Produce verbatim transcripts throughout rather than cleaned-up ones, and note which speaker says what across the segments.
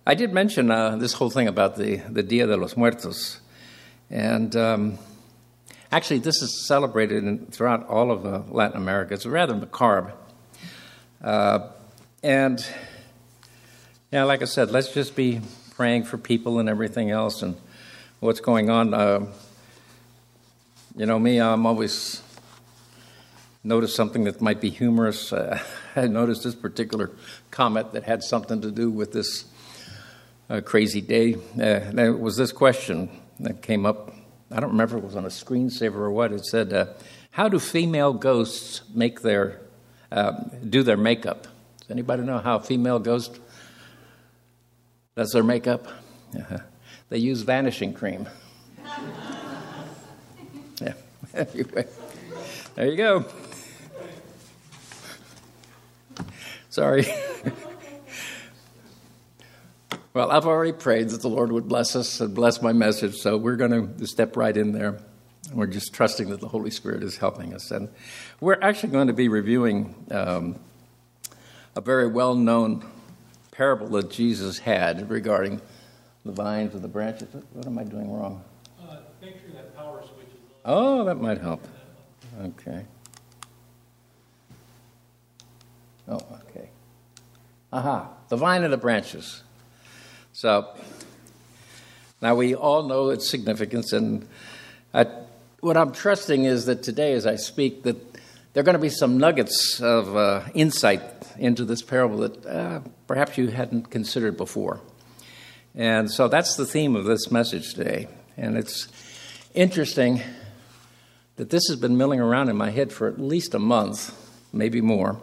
Speaker 1: I did mention uh, this whole thing about the, the Dia de los Muertos. And um, actually, this is celebrated in, throughout all of uh, Latin America. It's rather macabre. Uh, and, yeah, like I said, let's just be praying for people and everything else and what's going on. Uh, you know, me, I'm always notice something that might be humorous. Uh, I noticed this particular comment that had something to do with this uh, crazy day. Uh, there was this question that came up. I don't remember if it was on a screensaver or what. It said, uh, how do female ghosts make their, uh, do their makeup? Does anybody know how a female ghost does their makeup? Uh-huh. They use vanishing cream. Yeah. Anyway, there you go. Sorry. Well, I've already prayed that the Lord would bless us and bless my message, so we're going to step right in there. We're just trusting that the Holy Spirit is helping us. And we're actually going to be reviewing um, a very well-known parable that Jesus had regarding the vines and the branches. What am I doing wrong?
Speaker 2: Uh, make sure that power switch is on.
Speaker 1: Oh, that might help. Okay. Oh, okay. Aha, the vine and the branches. So, now we all know its significance, and I, what I'm trusting is that today as I speak, that there are going to be some nuggets of uh, insight into this parable that uh, perhaps you hadn't considered before. And so that's the theme of this message today. And it's interesting that this has been milling around in my head for at least a month, maybe more.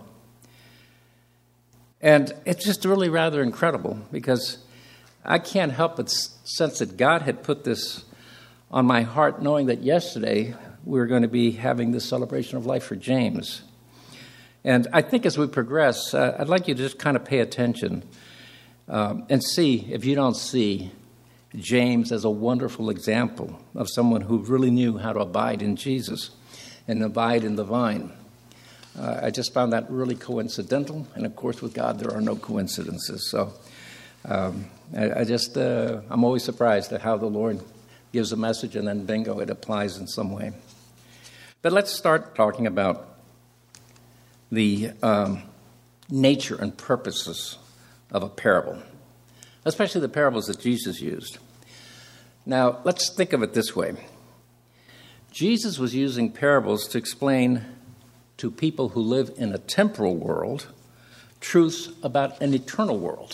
Speaker 1: And it's just really rather incredible because I can't help but sense that God had put this on my heart, knowing that yesterday we were going to be having this celebration of life for James. And I think as we progress, uh, I'd like you to just kind of pay attention um, and see if you don't see James as a wonderful example of someone who really knew how to abide in Jesus and abide in the vine. Uh, I just found that really coincidental, and of course with God there are no coincidences. So um, I, I just, uh, I'm always surprised at how the Lord gives a message and then bingo, it applies in some way. But let's start talking about the um, nature and purposes of a parable, especially the parables that Jesus used. Now, let's think of it this way. Jesus was using parables to explain to people who live in a temporal world truths about an eternal world.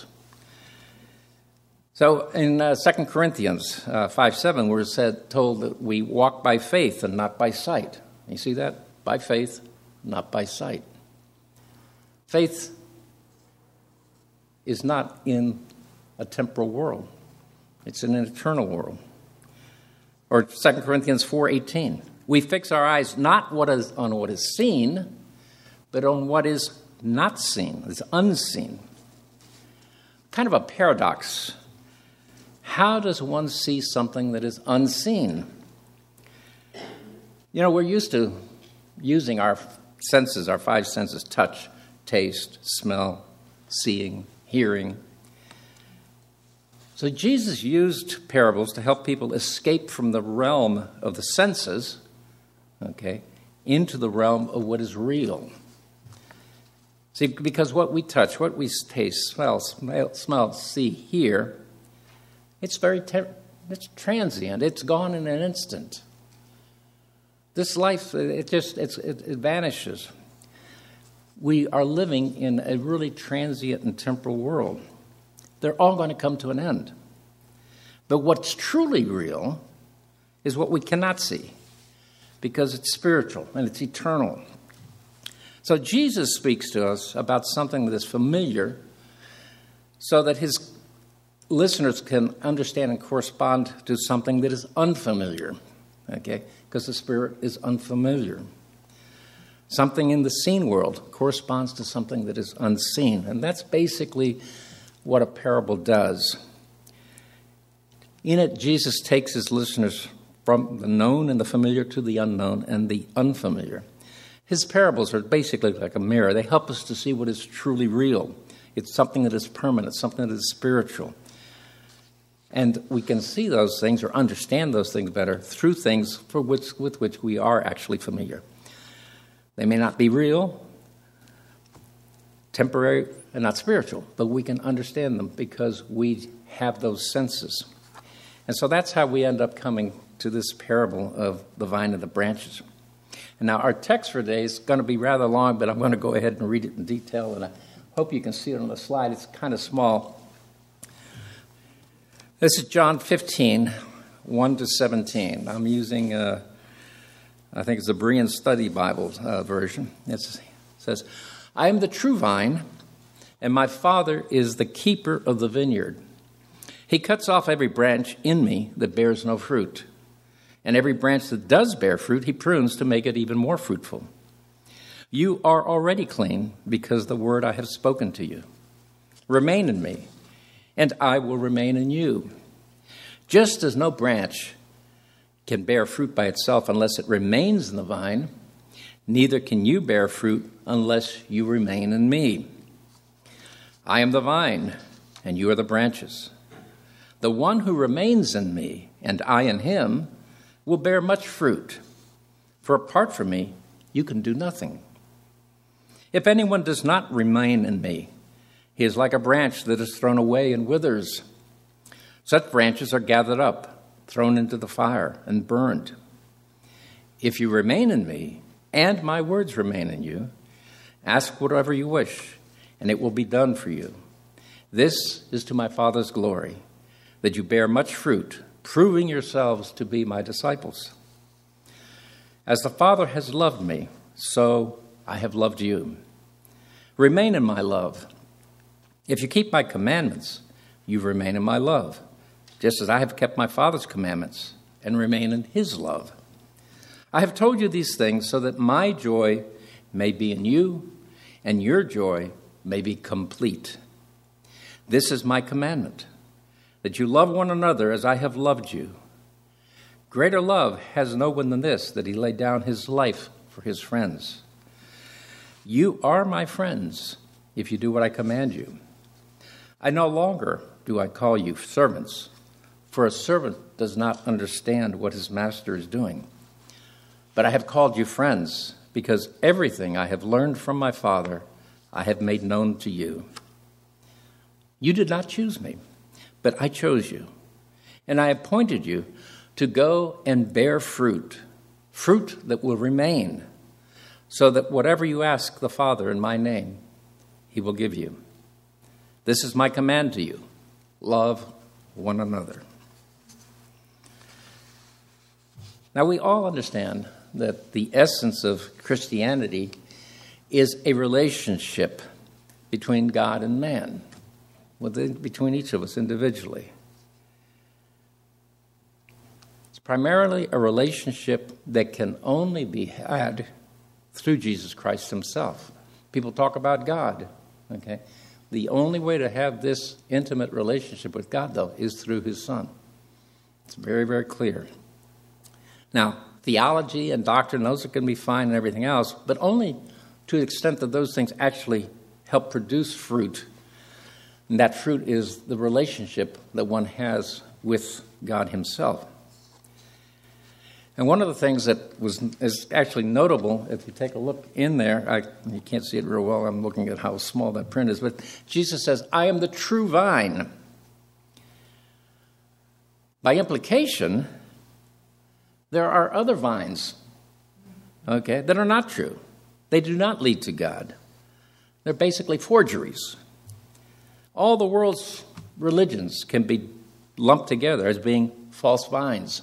Speaker 1: So in uh, Second Corinthians uh, five seven, we're said, told that we walk by faith and not by sight. You see that? By faith, not by sight. Faith is not in a temporal world. It's in an eternal world. Or Second Corinthians four eighteen. We fix our eyes not what is on what is seen, but on what is not seen, is unseen. Kind of a paradox. How does one see something that is unseen? You know, we're used to using our senses, our five senses, touch, taste, smell, seeing, hearing. So Jesus used parables to help people escape from the realm of the senses, okay, into the realm of what is real. See, because what we touch, what we taste, smell, smell, smell see, hear, it's very ter- it's transient. It's gone in an instant. This life, it just it's, it, it vanishes. We are living in a really transient and temporal world. They're all going to come to an end. But what's truly real is what we cannot see, because it's spiritual and it's eternal. So Jesus speaks to us about something that is familiar so that his listeners can understand and correspond to something that is unfamiliar, okay? Because the Spirit is unfamiliar. Something in the seen world corresponds to something that is unseen, and that's basically what a parable does. In it, Jesus takes his listeners from the known and the familiar to the unknown and the unfamiliar. His parables are basically like a mirror. They help us to see what is truly real. It's something that is permanent, something that is spiritual. And we can see those things or understand those things better through things for which, with which we are actually familiar. They may not be real, temporary, and not spiritual, but we can understand them because we have those senses. And so that's how we end up coming to this parable of the vine and the branches. And now our text for today is going to be rather long, but I'm going to go ahead and read it in detail, and I hope you can see it on the slide. It's kind of small. This is John fifteen, one to seventeen. I'm using, uh, I think it's the Berean Study Bible uh, version. It's, it says, I am the true vine, and my Father is the keeper of the vineyard. He cuts off every branch in me that bears no fruit, and every branch that does bear fruit, he prunes to make it even more fruitful. You are already clean because of the word I have spoken to you. Remain in me, and I will remain in you. Just as no branch can bear fruit by itself unless it remains in the vine, neither can you bear fruit unless you remain in me. I am the vine, and you are the branches. The one who remains in me, and I in him, will bear much fruit. For apart from me, you can do nothing. If anyone does not remain in me, he is like a branch that is thrown away and withers. Such branches are gathered up, thrown into the fire, and burned. If you remain in me, and my words remain in you, ask whatever you wish, and it will be done for you. This is to my Father's glory, that you bear much fruit, proving yourselves to be my disciples. As the Father has loved me, so I have loved you. Remain in my love. If you keep my commandments, you remain in my love, just as I have kept my Father's commandments and remain in his love. I have told you these things so that my joy may be in you and your joy may be complete. This is my commandment, that you love one another as I have loved you. Greater love has no one than this, that he laid down his life for his friends. You are my friends if you do what I command you. I no longer do I call you servants, for a servant does not understand what his master is doing. But I have called you friends, because everything I have learned from my Father I have made known to you. You did not choose me, but I chose you, and I appointed you to go and bear fruit, fruit that will remain, so that whatever you ask the Father in my name, he will give you. This is my command to you. Love one another. Now, we all understand that the essence of Christianity is a relationship between God and man, within, between each of us individually. It's primarily a relationship that can only be had through Jesus Christ himself. People talk about God, okay? The only way to have this intimate relationship with God, though, is through his Son. It's very, very clear. Now, theology and doctrine, those are going to be fine and everything else, but only to the extent that those things actually help produce fruit. And that fruit is the relationship that one has with God himself. And one of the things that was is actually notable, if you take a look in there, I, you can't see it real well, I'm looking at how small that print is, but Jesus says, I am the true vine. By implication, there are other vines, okay, that are not true. They do not lead to God. They're basically forgeries. All the world's religions can be lumped together as being false vines.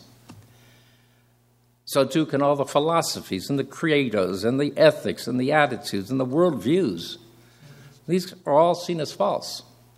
Speaker 1: So too can all the philosophies and the credos and the ethics and the attitudes and the worldviews. These are all seen as false.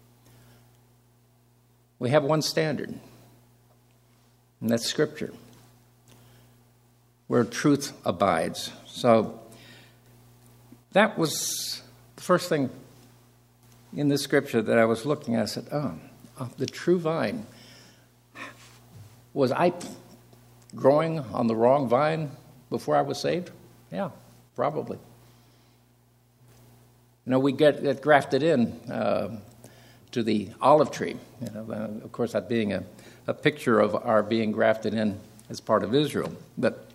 Speaker 1: We have one standard, and that's Scripture, where truth abides. So that was the first thing in this Scripture that I was looking at. I said, oh, the true vine. Was I growing on the wrong vine before I was saved? Yeah, probably. You know, we get, get grafted in uh, to the olive tree. You know, uh, of course, that being a, a picture of our being grafted in as part of Israel. But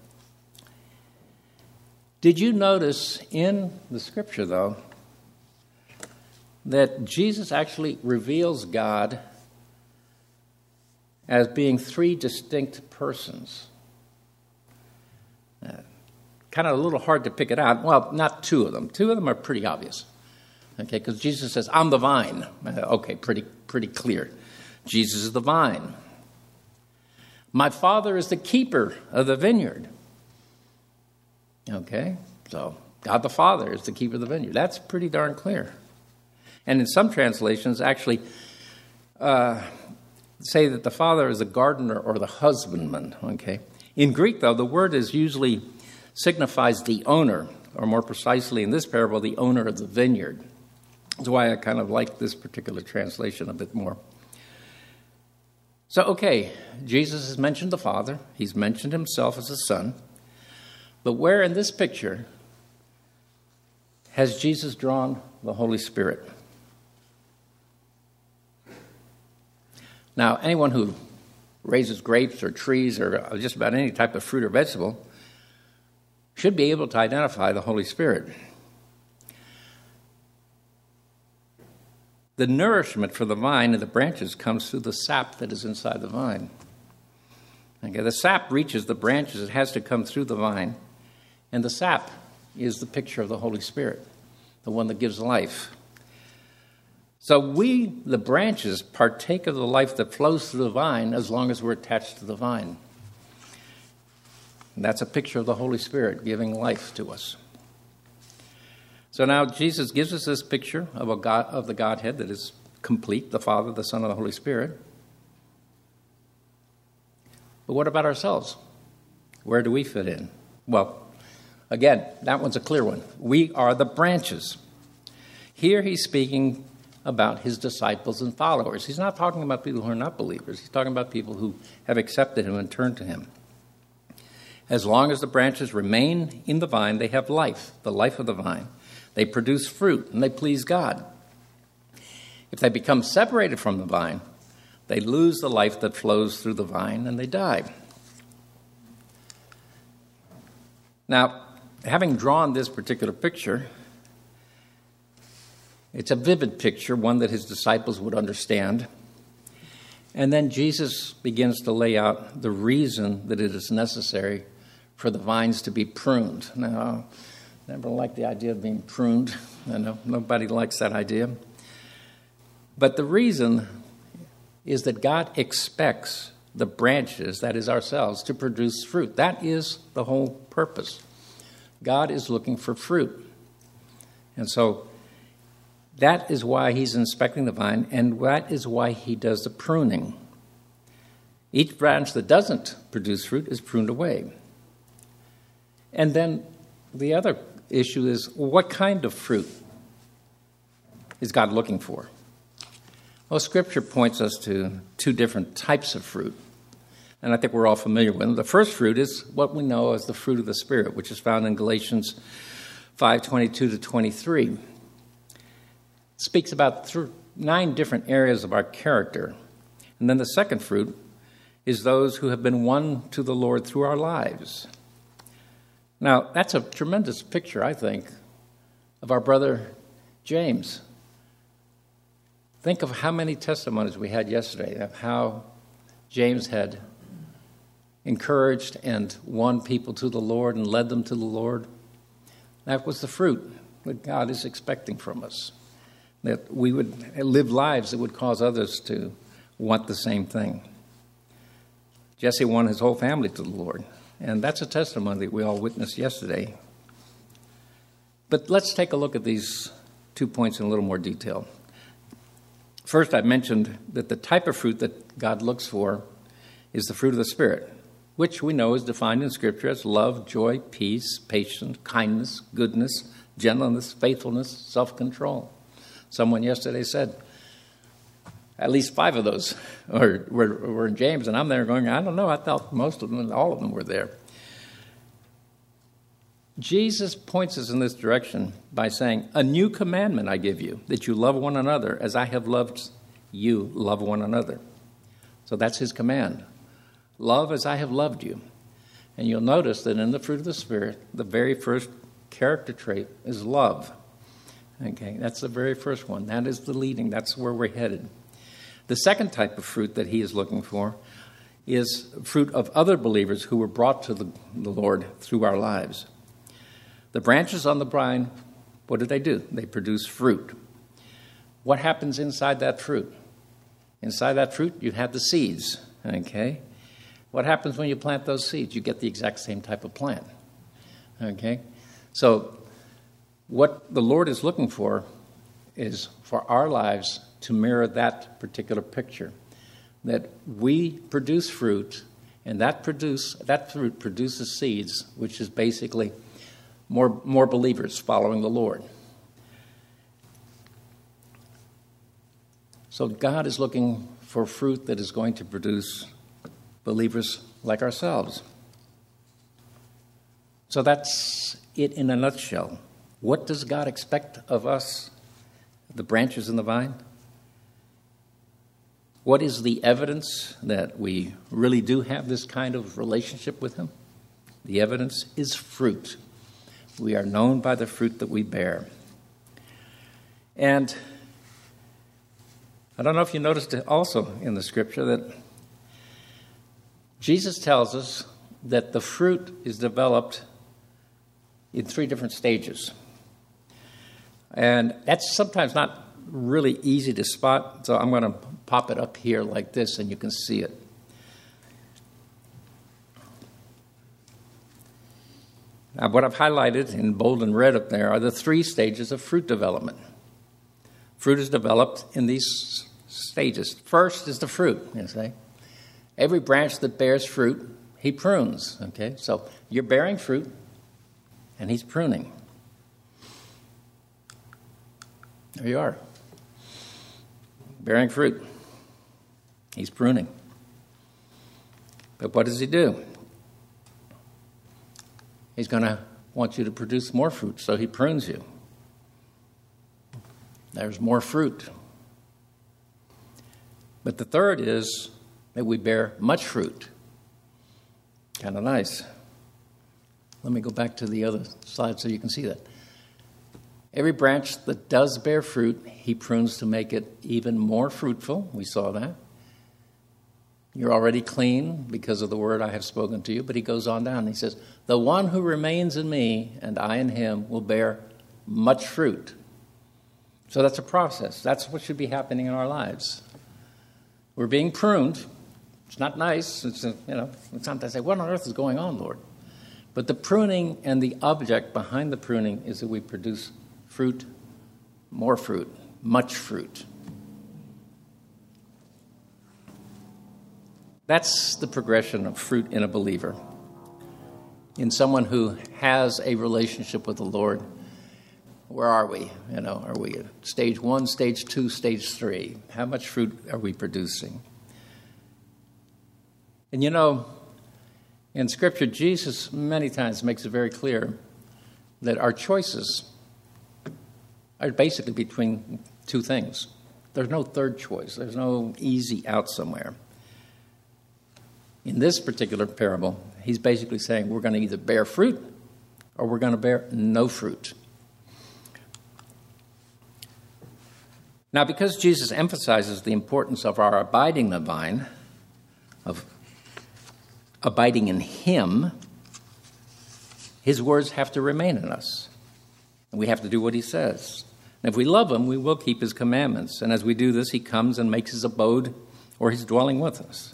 Speaker 1: did you notice in the Scripture, though, that Jesus actually reveals God as being three distinct persons? Uh, kind of a little hard to pick it out. Well, not two of them. Two of them are pretty obvious. Okay, because Jesus says, I'm the vine. Uh, okay, pretty pretty clear. Jesus is the vine. My Father is the keeper of the vineyard. Okay, so God the Father is the keeper of the vineyard. That's pretty darn clear. And in some translations, actually uh, say that the Father is the gardener or the husbandman. Okay, in Greek, though, the word is usually signifies the owner, or more precisely in this parable, the owner of the vineyard. That's why I kind of like this particular translation a bit more. So, okay, Jesus has mentioned the Father. He's mentioned himself as the Son. But where in this picture has Jesus drawn the Holy Spirit? Now, anyone who raises grapes or trees or just about any type of fruit or vegetable should be able to identify the Holy Spirit. The nourishment for the vine and the branches comes through the sap that is inside the vine. Okay, the sap reaches the branches. It has to come through the vine. And the sap is the picture of the Holy Spirit, the one that gives life. So we, the branches, partake of the life that flows through the vine as long as we're attached to the vine. And that's a picture of the Holy Spirit giving life to us. So now Jesus gives us this picture of a God, of the Godhead that is complete, the Father, the Son, and the Holy Spirit. But what about ourselves? Where do we fit in? Well, again, that one's a clear one. We are the branches. Here he's speaking about his disciples and followers. He's not talking about people who are not believers. He's talking about people who have accepted him and turned to him. As long as the branches remain in the vine, they have life, the life of the vine. They produce fruit, and they please God. If they become separated from the vine, they lose the life that flows through the vine, and they die. Now, having drawn this particular picture, it's a vivid picture, one that his disciples would understand. And then Jesus begins to lay out the reason that it is necessary for the vines to be pruned. Now, I never liked the idea of being pruned. I know nobody likes that idea. But the reason is that God expects the branches, that is ourselves, to produce fruit. That is the whole purpose. God is looking for fruit. And so that is why he's inspecting the vine, and that is why he does the pruning. Each branch that doesn't produce fruit is pruned away. And then the other issue is, well, what kind of fruit is God looking for? Well, Scripture points us to two different types of fruit, and I think we're all familiar with them. The first fruit is what we know as the fruit of the Spirit, which is found in Galatians five twenty-two to twenty-three. It speaks about th- nine different areas of our character. And then the second fruit is those who have been won to the Lord through our lives. Now, that's a tremendous picture, I think, of our brother James. Think of how many testimonies we had yesterday of how James had encouraged and won people to the Lord and led them to the Lord. That was the fruit that God is expecting from us, that we would live lives that would cause others to want the same thing. Jesse won his whole family to the Lord. And that's a testimony that we all witnessed yesterday. But let's take a look at these two points in a little more detail. First, I mentioned that the type of fruit that God looks for is the fruit of the Spirit, which we know is defined in Scripture as love, joy, peace, patience, kindness, goodness, gentleness, faithfulness, self-control. Someone yesterday said, at least five of those were, were, were in James, and I'm there going, I don't know, I thought most of them, all of them were there. Jesus points us in this direction by saying, a new commandment I give you, that you love one another as I have loved you love one another. So that's his command. Love as I have loved you. And you'll notice that in the fruit of the Spirit, the very first character trait is love. Okay, that's the very first one. That is the leading. That's where we're headed. The second type of fruit that he is looking for is fruit of other believers who were brought to the, the Lord through our lives. The branches on the vine, what do they do? They produce fruit. What happens inside that fruit? Inside that fruit, you have the seeds, okay? What happens when you plant those seeds? You get the exact same type of plant, okay? So what the Lord is looking for is for our lives to mirror that particular picture, that we produce fruit, and that produce that fruit produces seeds, which is basically more, more believers following the Lord. So God is looking for fruit that is going to produce believers like ourselves. So that's it in a nutshell. What does God expect of us, the branches in the vine? What is the evidence that we really do have this kind of relationship with him? The evidence is fruit. We are known by the fruit that we bear. And I don't know if you noticed it also in the scripture that Jesus tells us that the fruit is developed in three different stages. And that's sometimes not really easy to spot, so I'm going to pop it up here like this and you can see it. Now, what I've highlighted in bold and red up there are the three stages of fruit development. Fruit is developed in these stages. First is the fruit, you see. Every branch that bears fruit, he prunes, okay? So you're bearing fruit, and he's pruning. There you are. Bearing fruit. He's pruning. But what does he do? He's going to want you to produce more fruit, so he prunes you. There's more fruit. But the third is that we bear much fruit. Kind of nice. Let me go back to the other slide so you can see that. Every branch that does bear fruit, he prunes to make it even more fruitful. We saw that. You're already clean because of the word I have spoken to you. But he goes on down. He says, the one who remains in me and I in him will bear much fruit. So that's a process. That's what should be happening in our lives. We're being pruned. It's not nice. It's, you know, sometimes I say, what on earth is going on, Lord? But the pruning and the object behind the pruning is that we produce fruit, more fruit, much fruit. That's the progression of fruit in a believer. In someone who has a relationship with the Lord, where are we? You know, are we at stage one, stage two, stage three? How much fruit are we producing? And you know, in Scripture, Jesus many times makes it very clear that our choices are basically between two things. There's no third choice. There's no easy out somewhere. In this particular parable, he's basically saying we're going to either bear fruit or we're going to bear no fruit. Now, because Jesus emphasizes the importance of our abiding in the vine, of abiding in him, his words have to remain in us. And we have to do what he says. And if we love him, we will keep his commandments. And as we do this, he comes and makes his abode or his dwelling with us.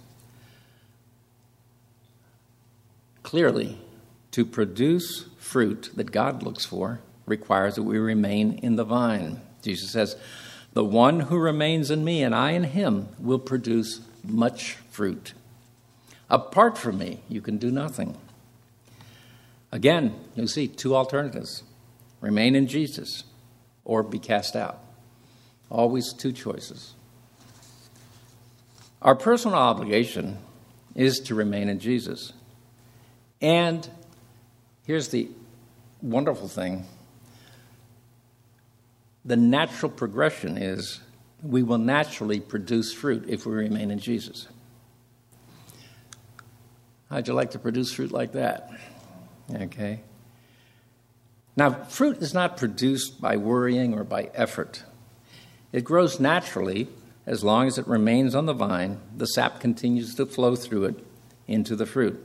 Speaker 1: Clearly, to produce fruit that God looks for requires that we remain in the vine. Jesus says, the one who remains in me and I in him will produce much fruit. Apart from me, you can do nothing. Again, you see two alternatives. Remain in Jesus or be cast out. Always two choices. Our personal obligation is to remain in Jesus. And here's the wonderful thing. The natural progression is we will naturally produce fruit if we remain in Jesus. How'd you like to produce fruit like that? Okay. Now, fruit is not produced by worrying or by effort. It grows naturally as long as it remains on the vine. The sap continues to flow through it into the fruit.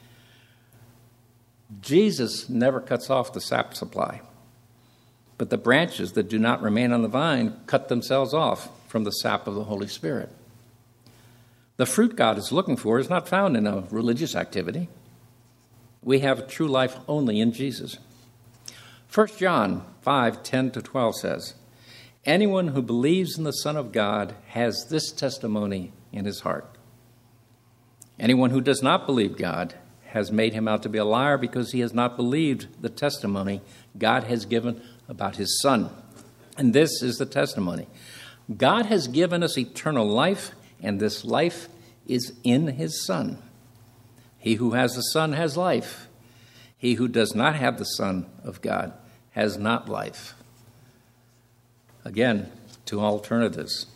Speaker 1: Jesus never cuts off the sap supply, but the branches that do not remain on the vine cut themselves off from the sap of the Holy Spirit. The fruit God is looking for is not found in a religious activity. We have true life only in Jesus. First John five, ten to twelve says, "Anyone who believes in the Son of God has this testimony in his heart. Anyone who does not believe God has made him out to be a liar because he has not believed the testimony God has given about his Son. And this is the testimony. God has given us eternal life, and this life is in his Son. He who has the Son has life. He who does not have the Son of God has not life." Again, two alternatives: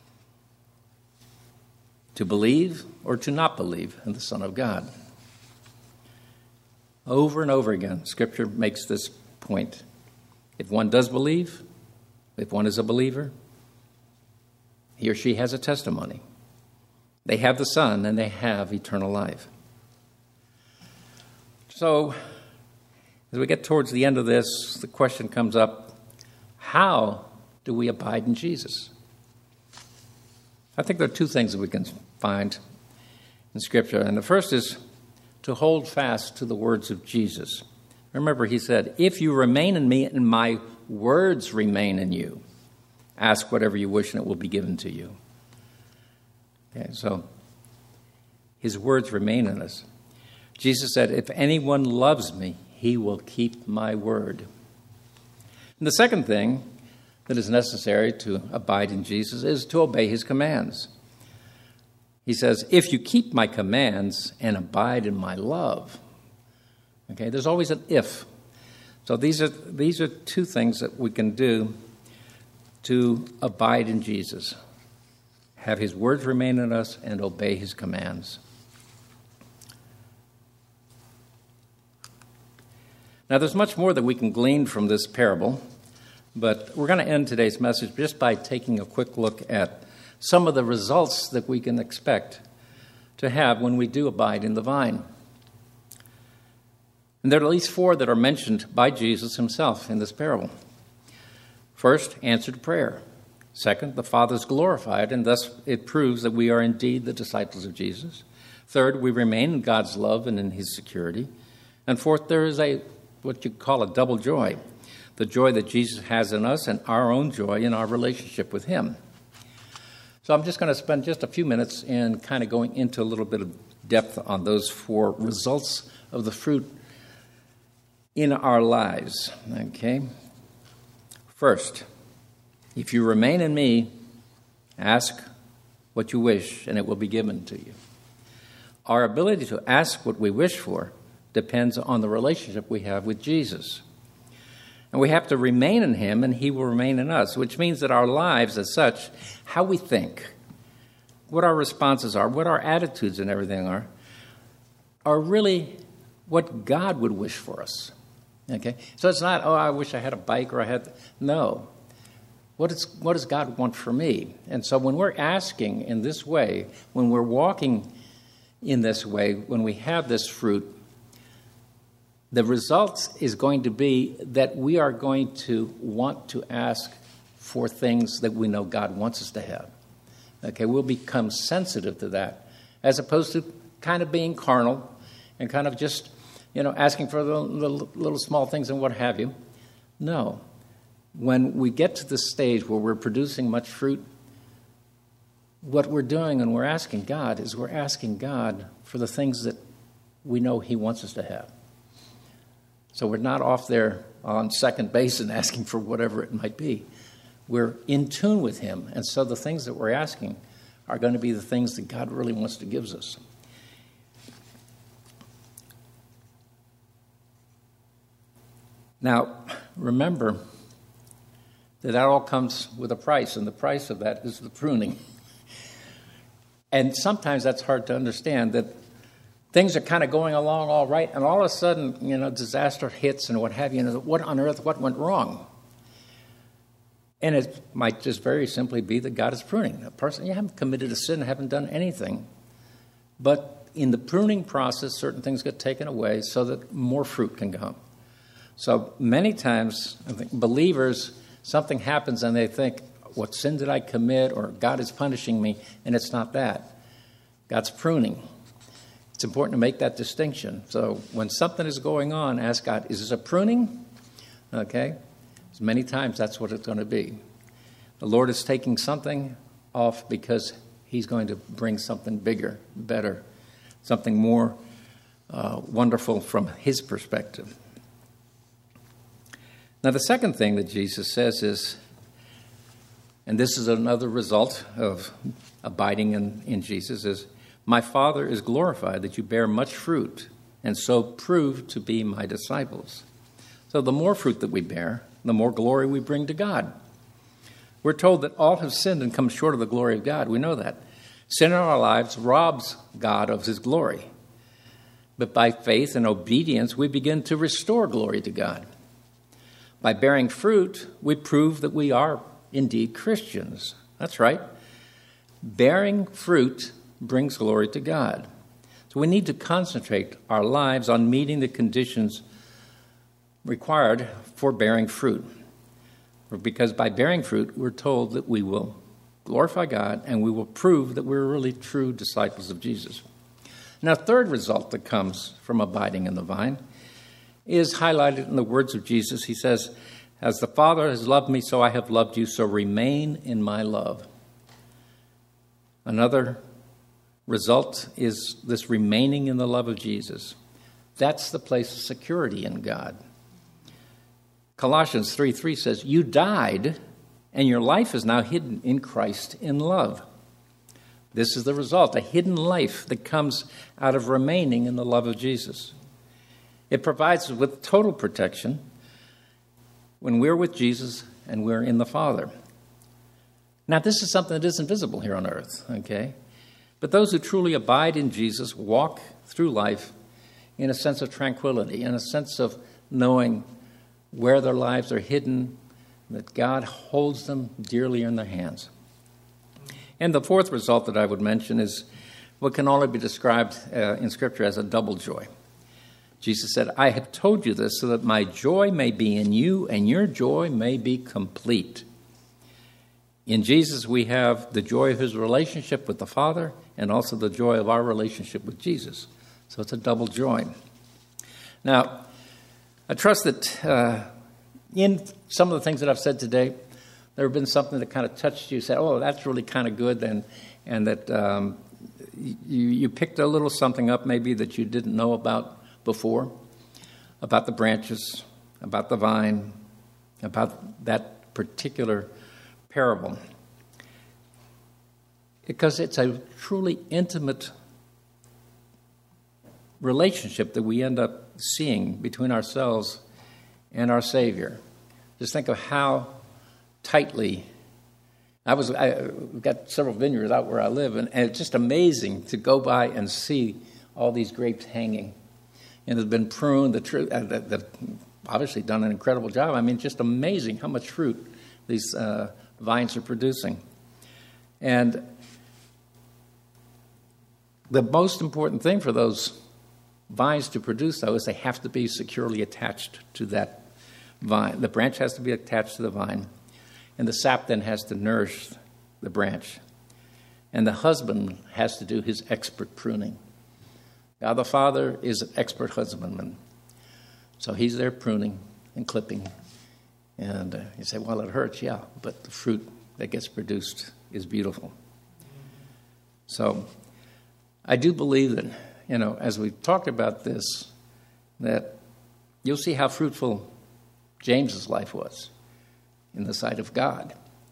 Speaker 1: to believe or to not believe in the Son of God. Over and over again, Scripture makes this point. If one does believe, if one is a believer, he or she has a testimony. They have the Son and they have eternal life. So, as we get towards the end of this, the question comes up, how do we abide in Jesus? I think there are two things that we can find in Scripture. And the first is to hold fast to the words of Jesus. Remember, he said, "If you remain in me and my words remain in you, ask whatever you wish and it will be given to you." Okay, so his words remain in us. Jesus said, "If anyone loves me, he will keep my word." And the second thing that is necessary to abide in Jesus is to obey his commands. He says, "If you keep my commands and abide in my love." Okay, there's always an if. So these are these are two things that we can do to abide in Jesus. Have his words remain in us and obey his commands. Now, there's much more that we can glean from this parable, but we're going to end today's message just by taking a quick look at some of the results that we can expect to have when we do abide in the vine. And there are at least four that are mentioned by Jesus himself in this parable. First, answered prayer. Second, the Father is glorified, and thus it proves that we are indeed the disciples of Jesus. Third, we remain in God's love and in his security. And fourth, there is a what you call a double joy, the joy that Jesus has in us and our own joy in our relationship with him. So I'm just going to spend just a few minutes in kind of going into a little bit of depth on those four results of the fruit in our lives. Okay? First, if you remain in me, ask what you wish, and it will be given to you. Our ability to ask what we wish for depends on the relationship we have with Jesus. And we have to remain in him, and he will remain in us, which means that our lives as such, how we think, what our responses are, what our attitudes and everything are, are really what God would wish for us. Okay? So it's not, oh, I wish I had a bike or I had... No. What, is, what does God want for me? And so when we're asking in this way, when we're walking in this way, when we have this fruit, the result is going to be that we are going to want to ask for things that we know God wants us to have. Okay, we'll become sensitive to that, as opposed to kind of being carnal and kind of just, you know, asking for little, little, little small things and what have you. No. When we get to the stage where we're producing much fruit, what we're doing and we're asking God is we're asking God for the things that we know he wants us to have. So we're not off there on second base and asking for whatever it might be. We're in tune with him. And so the things that we're asking are going to be the things that God really wants to give us. Now, remember that that all comes with a price, and the price of that is the pruning. And sometimes that's hard to understand, that things are kind of going along all right, and all of a sudden, you know, disaster hits and what have you. And what on earth, what went wrong? And it might just very simply be that God is pruning. A person, you haven't committed a sin, haven't done anything. But in the pruning process, certain things get taken away so that more fruit can come. So many times, I think believers, something happens and they think, what sin did I commit? Or God is punishing me. And it's not that. God's pruning. It's important to make that distinction. So when something is going on, ask God, is this a pruning? Okay. Many times that's what it's going to be. The Lord is taking something off because he's going to bring something bigger, better, something more uh, wonderful from his perspective. Now, the second thing that Jesus says is, and this is another result of abiding in, in Jesus, is, my Father is glorified that you bear much fruit and so prove to be my disciples. So the more fruit that we bear, the more glory we bring to God. We're told that all have sinned and come short of the glory of God. We know that. Sin in our lives robs God of his glory. But by faith and obedience, we begin to restore glory to God. By bearing fruit, we prove that we are indeed Christians. That's right. Bearing fruit brings glory to God. So we need to concentrate our lives on meeting the conditions required for bearing fruit. Because by bearing fruit, we're told that we will glorify God and we will prove that we're really true disciples of Jesus. Now, a third result that comes from abiding in the vine is highlighted in the words of Jesus. He says, as the Father has loved me, so I have loved you, so remain in my love. Another result is this remaining in the love of Jesus. That's the place of security in God. Colossians three three says, you died, and your life is now hidden in Christ in love. This is the result, a hidden life that comes out of remaining in the love of Jesus. It provides us with total protection when we're with Jesus and we're in the Father. Now, this is something that isn't visible here on earth, okay? But those who truly abide in Jesus walk through life in a sense of tranquility, in a sense of knowing where their lives are hidden, that God holds them dearly in their hands. And the fourth result that I would mention is what can only be described uh, in Scripture as a double joy. Jesus said, I have told you this so that my joy may be in you and your joy may be complete. In Jesus, we have the joy of his relationship with the Father and also the joy of our relationship with Jesus. So it's a double joy. Now, I trust that uh, in some of the things that I've said today, there have been something that kind of touched you, said, oh, that's really kind of good, and and that um, you, you picked a little something up maybe that you didn't know about before, about the branches, about the vine, about that particular parable. Because it's a truly intimate relationship that we end up seeing between ourselves and our Savior. Just think of how tightly. I was I got several vineyards out where I live, and, and it's just amazing to go by and see all these grapes hanging, and they've been pruned. The true, uh, they've obviously done an incredible job. I mean, just amazing how much fruit these uh, vines are producing, and the most important thing for those vines to produce, though, is they have to be securely attached to that vine. The branch has to be attached to the vine, and the sap then has to nourish the branch. And the husband has to do his expert pruning. God the Father is an expert husbandman. So he's there pruning and clipping. And uh, you say, well, it hurts, yeah, but the fruit that gets produced is beautiful. So I do believe that, you know, as we've talked about this, that you'll see how fruitful James's life was in the sight of God.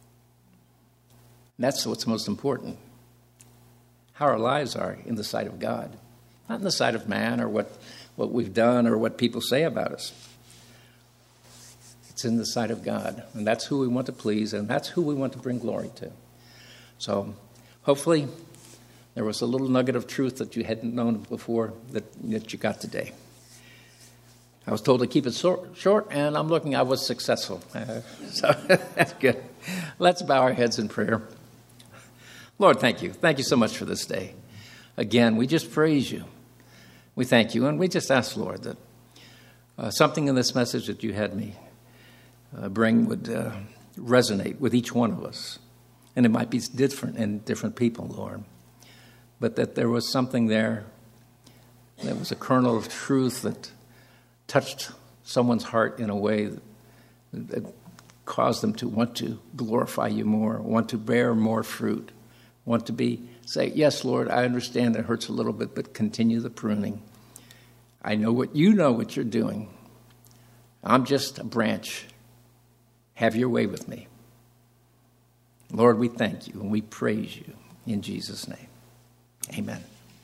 Speaker 1: And that's what's most important. How our lives are in the sight of God. Not in the sight of man or what, what we've done or what people say about us. It's It's in the sight of God. And that's who we want to please, and that's who we want to bring glory to. So hopefully there was a little nugget of truth that you hadn't known before that, that you got today. I was told to keep it short, short and I'm looking, I was successful. Uh, so that's good. Let's bow our heads in prayer. Lord, thank you. Thank you so much for this day. Again, we just praise you. We thank you, and we just ask, Lord, that uh, something in this message that you had me uh, bring would uh, resonate with each one of us. And it might be different in different people, Lord. But that there was something there, that was a kernel of truth that touched someone's heart in a way that, that caused them to want to glorify you more, want to bear more fruit, want to be, say, yes, Lord, I understand it hurts a little bit, but continue the pruning. I know what you know what you're doing. I'm just a branch. Have your way with me. Lord, we thank you and we praise you in Jesus' name.